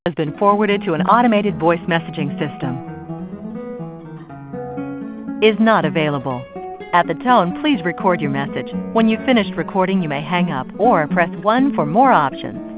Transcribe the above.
has been forwarded to an automated voice messaging system. Is not available. At the tone, please record your message. When you've finished recording, you may hang up or press 1 for more options.